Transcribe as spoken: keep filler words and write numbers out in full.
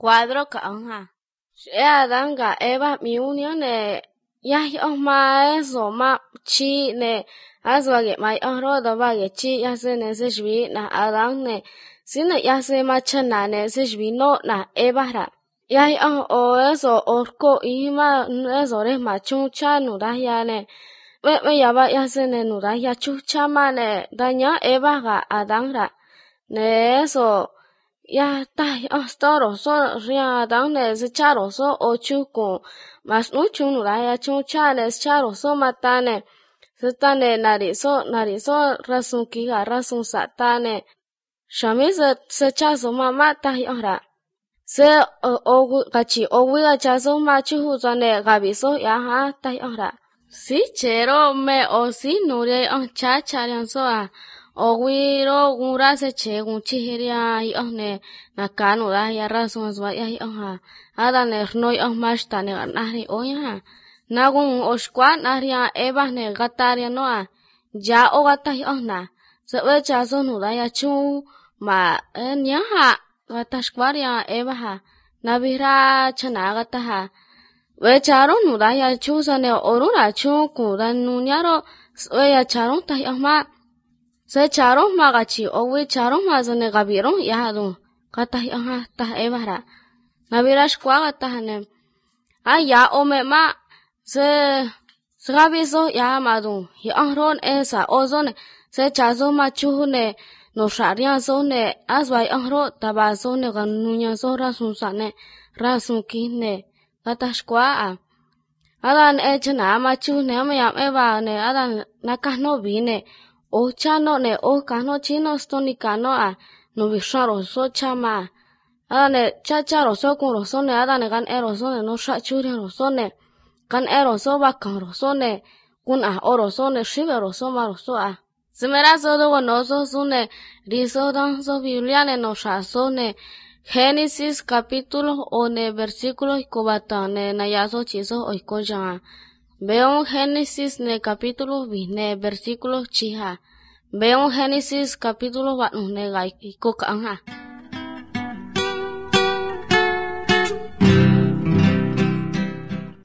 cuadro ka anga she adanga eva mi union ne yahi ohma eso ma chi ne azwage mai ohro do bage chi yase ne se shvi na adang ne sine yase ma chana ne se shvi no na eva ra yahi oh o eso orko ima eso re ma chuncha nu da ya ne we we ya ba yase ne nu da ya chucha ma ne da nya eva ga adang ra ne eso ya ta oh storo so ria dang ne se charo so o chu ko mas nu chu nu da ya chu cha ne charo so mata ne se ta ne nari so nari so rasun ki ga rasun sa ta ne shami se se cha so mama ta hi ora se o gu ga chi o wi ga cha so ma chu hu so ne ga bi so ya ha ta hi ora si chero me o si nu re on cha cha ran so a Ogwiro gura se che gun chihiria i ohne na kanu da ya razon zwa ya i oha ada ne rnoi oh mashta ne nahri oya na gun oshkwa nahria eba ne gataria no a ja o gata i ohna se we cha so nu da ya chu ma nya ha gata shkwaria eba ha na bira chana gata ha we charo nu da ya chu sa ne orura chu ku da nu nyaro we ya charo ta i ohma se charo magachi owe charo mazone gabiro yahadu kata aha ta evara nabirash kwa kata hane aya ome ma se sgabizo ya madu ya ahron esa ozone se chazo ma chuhune no sharia zone azwai ahro tabazone ganunya zo rasun sane rasun kine kata shkwa a adan echna ma chuhne ma yam eva ne adan nakahno bine o chano ne o kano chino stoni kano a no bisharo so chama adane cha cha ro so kun ro so ne adane kan ero so ne no sha churi ro so ne kan ero so ba kan ro so ne kun a oro so ne shibe ro so ma ro so a simera so do no so so ne ri so dan so biblia ne no sha so ne Génesis capítulo o ne versículo ikobata ne na ya so chiso o ikoja Veo Génesis ne capítulo ne versículo chiha. Veo Génesis capítulo ne ga ikoka anga.